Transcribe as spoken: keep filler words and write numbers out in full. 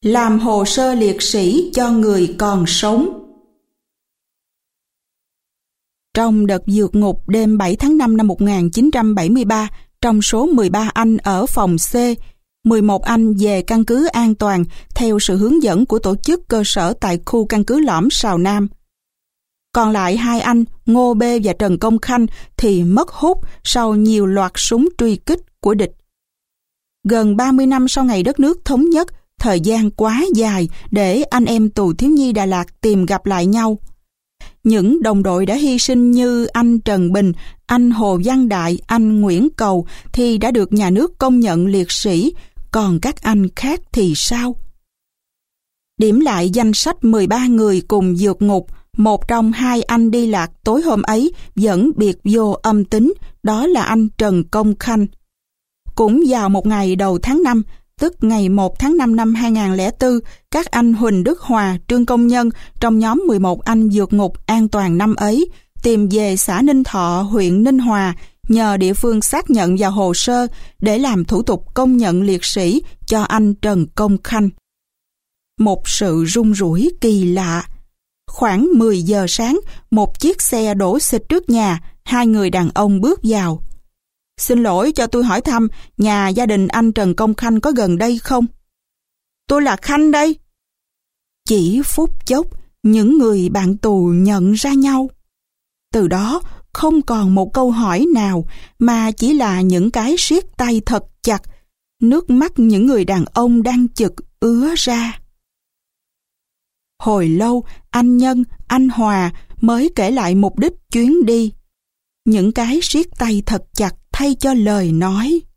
Làm hồ sơ liệt sĩ cho người còn sống. Trong đợt vượt ngục đêm bảy tháng năm năm một nghìn chín trăm bảy mươi ba, trong số mười ba anh ở phòng C, mười một anh về căn cứ an toàn theo sự hướng dẫn của tổ chức cơ sở tại khu căn cứ lõm Sào Nam. Còn lại hai anh Ngô B và Trần Công Khanh thì mất hút sau nhiều loạt súng truy kích của địch. Gần ba mươi năm sau ngày đất nước thống nhất, thời gian quá dài để anh em tù thiếu nhi Đà Lạt tìm gặp lại nhau. Những đồng đội đã hy sinh như anh Trần Bình, anh Hồ Văn Đại, anh Nguyễn Cầu thì đã được nhà nước công nhận liệt sĩ, còn các anh khác thì sao? Điểm lại danh sách mười ba người cùng vượt ngục, một trong hai anh đi lạc tối hôm ấy vẫn biệt vô âm tính, đó là anh Trần Công Khanh. Cũng vào một ngày đầu tháng năm, tức ngày một tháng năm năm hai nghìn không trăm lẻ bốn, các anh Huỳnh Đức Hòa, Trương Công Nhân trong nhóm mười một anh vượt ngục an toàn năm ấy tìm về xã Ninh Thọ, huyện Ninh Hòa, nhờ địa phương xác nhận vào hồ sơ để làm thủ tục công nhận liệt sĩ cho anh Trần Công Khanh. Một sự rung rủi kỳ lạ. Khoảng mười giờ sáng, một chiếc xe đổ xịch trước nhà, hai người đàn ông bước vào. Xin lỗi cho tôi hỏi thăm, nhà gia đình anh Trần Công Khanh có gần đây không? Tôi là Khanh đây. Chỉ phút chốc, những người bạn tù nhận ra nhau. Từ đó, không còn một câu hỏi nào, mà chỉ là những cái siết tay thật chặt, nước mắt những người đàn ông đang chực ứa ra. Hồi lâu, anh Nhân, anh Hòa mới kể lại mục đích chuyến đi. Những cái siết tay thật chặt thay cho lời nói.